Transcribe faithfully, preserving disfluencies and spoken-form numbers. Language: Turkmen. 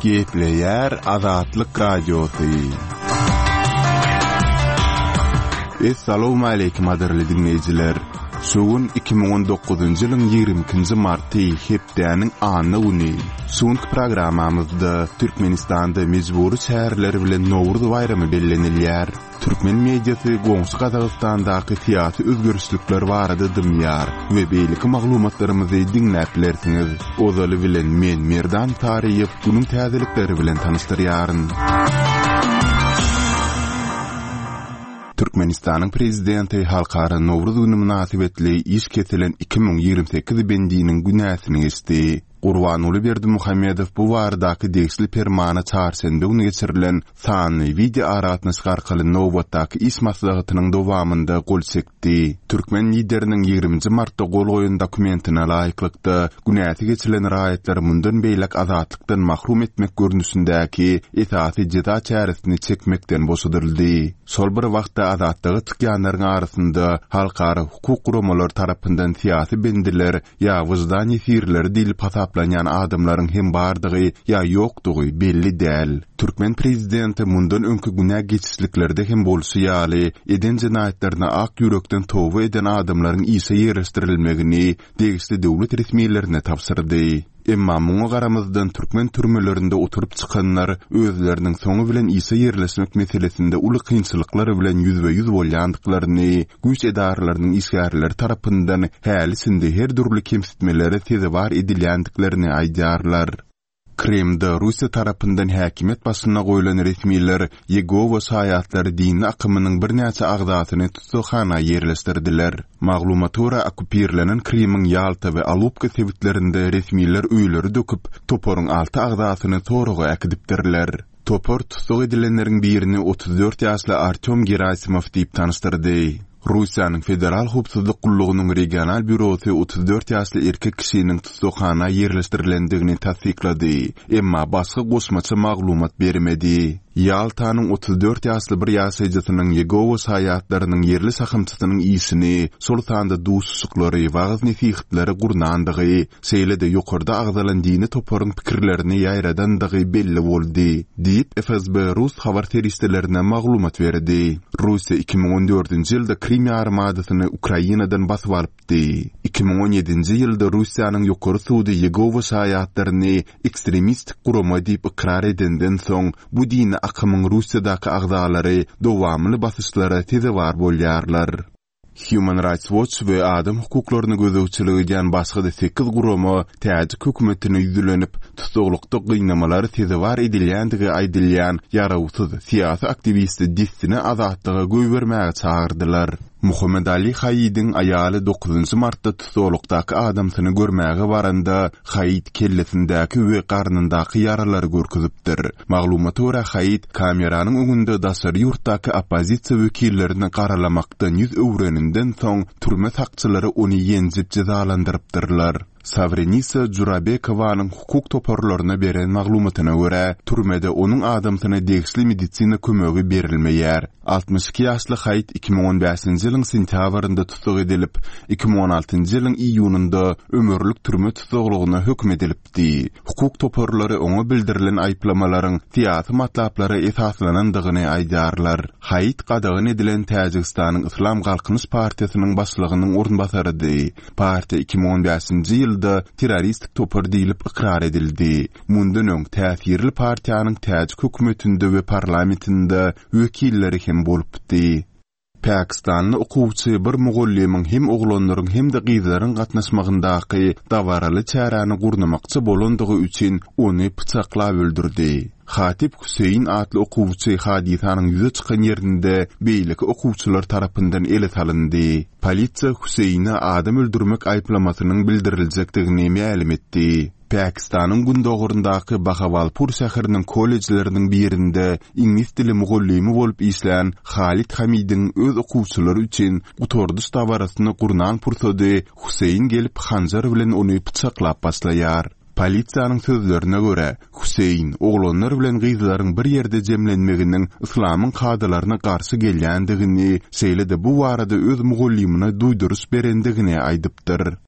Gepleyer Azatlyk Radiosu. Assalamu alaykum aderli dinleyijiler. Şugun iki bin on dokuzunjy ýylyň ýigirmi ikinji marty hepdäniň anyny güni. Şuňky programamyzda Türkmenistanda mejburi şäherleri bilen Nowruz bayramy bellenilýär. Türkmen mediasy goňşy Gazagstandaky tiýasy özgörüşlikler barada dymýar we beýleki maglumatlarymyzy dinläplersiňiz. Ozaly bilen men Merdan Tariýew günüň täzelikleri bilen tanışdyrýaryn. Türkmenistanyň prezidenti halkara Nowruz güni münasibetli iş kesilen iki bin ýygrimi sekiz bendiniň günäsini geçdi. Gurbanuly Berdimuhammedow bu wardaky degsli permana çarşembe güni geçirilen sany video aratnaşyk arkaly nowbatdaky iş maslahatynyň dowamynda gol çekdi. Türkmen lideriniň ýygrimi martda gol goýan dokumentine laýyklykda günäsi geçirilen raýatlar mundan beýlek azatlykdan mahrum etmek görnüşindäki esasy jeda çäresini çekmekden boşadyldy. Sol bir wagtda azatlygy tykýanlaryň arasynda halkara hukuk guramalary tarapyndan siýasy bendiler ýa wyjdan ýesirleri dilip hasaplanýan adamlaryň hem bardygy ýa ýokdugy belli däl. Türkmen prezidenti mundan öňkü günä geçişliklerde hem bolsa ýaly eden jinayetlerine ak ýürekden towba eden adamlaryň ýyşa ýerleşdirilmegini degişli döwlet resmiýetlerine tapşyrdy. Emma muňa garamyzdan Türkmen türmelerinde oturup çykanlar özleriniň soňu bilen ýyşa ýerleşmek meselesinde uly kynçylyklar bilen ýüzbe-ýüz bolýandyklaryny güýç edaralarynyň işgärleri tarapyndan hälisinde her türlü kemsitmelere tezebar edilýändiklaryny aýdýarlar. Kremde Russiya tarapyndan häkimet başyna goýulan resmiýetler Yegova saýatlary dini akymynyň bir näçe agdatyny tutsakhana ýerleşdirdiler. Maglumatora okupirlenen Kremň Yalta we Alupka sebitlerinde resmiýetler öýleri döküp toporyň alty agdatyny toruga äkidipdirler. Topor tutsak edilenleriň birini otuz dört ýaşly Artyom Gerasimov diýip tanışdyrdy. Russiýanyň federal hukuk gullugynyň regional bürosy otuz dört ýaşly erkek kişiniň tutsakhana ýerleşdirilendigini tasdiklady, emma başga goşmaça maglumat bermedi. Yaltanyň otuz dört ýaşly bir ýaşaýjysynyň Yegova saýatlarynyň yerli sakymçysynyň ýysyny sol sanda duýsuzlyklary wagaz nesihatlary gurnandygy, şeýle-de ýokarda agdalan dini toporyň pikirlerini ýaýradandygy belli boldy, diýip F S B Rus habar teristlerine maglumat berdi. Russiýa iki bin on dördünji ýylda Krim armadasyny Ukrainadan basyp alypdy. iki bin on ýedinji ýylda Russiýanyň ýokary sudy Yegova saýatlaryny ekstremistik gurama diýip ikrar edenden soň bu dini akymyň Russiýadaky agdalary dowamly basışlara tezebar bolýarlar. Human Rights Watch we adam hukuklaryny gözegçiligi diýen başga da sekiz gurama täze hökümetine ýüzlenip tutsaklykda gynamalar tezebar edilýändigi aýdylýan ýarawsyz siýasy aktivisti distine azatlyga göý bermäge çagyrdylar. Muhammed Ali Haýidiň aýaly dokuzunjy martda tutsaklykdaky adamsyny görmäge baranda Haýid kellesindäki we garnyndaky ýaralary görkezipdir. Maglumatora Haýid kameranyň öňünde daşary ýurtdaky opozisiýa wekillerini garalamakdan ýüz öwreninden soň türme sakçylary ony ýenjip cezalandyrypdyrlar. Savrenisa Jurabekowanyň hukuk toporlaryna beren maglumatyna görä, türmede onuň adamsyna degişli medisina kömegi berilmeýär. altmış iki ýaşly Haýit iki bin on beşinji ýylyň sentýabrynda tutsak edilip, iki bin on altynjy ýylyň iýunynda ömürlük türme tutsaklygyna hökm edilipdi. Hukuk toporlary oňa bildirilen aýplamalaryň siýasy matlaplary esaslanandygyny aýdýarlar. Haýit gadagyn edilen Täjikistanyň Islam Galkynyş partiýasynyň başlygynyň orunbasarydy. Partiýa iki bin on beşinji ýylda terroristik topor diýilip ikrar edildi. Mundan öň täsirli partiýanyň täjik hökümetinde we parlamentinde wekilleri hem bolupdy. Pakistanly okuwçy bir mugallimiň hem oglanlaryň hem de gyzlaryň gatnaşmagyndaky dawaraly çärany gurnamakçy bolandygy üçin ony pyçaklap öldürdi. Hatip Hüseyin adlı okuwçy hadisanyň ýüze çykan ýerinde beýleki okuwçylar tarapyndan ele salyndy. Polisiýa Hüseyni adam öldürmek aýplamasynyň bildirilmekdigini ma'lum etdi. Pakistanyň gündogurundaky Bahawalpur şäheriniň kollejleriniň birinde ingliz dili mugallimi bolup işlän Halit Hamidiň öz okuwçylary üçin gutorduş dawarasyny gurnan pursady Hüseyin gelip hanjar bilen ony pyçaklap başlaýar. Polisiýanyň sözlerine göre Hüseyin oglanlar bilen gyzlaryň bir ýerde jemlenmeginiň islamyň kadalarına garşy gelýändigini, şeýle-de bu barada öz mugullimine duýduruş berendigini aýdypdyr.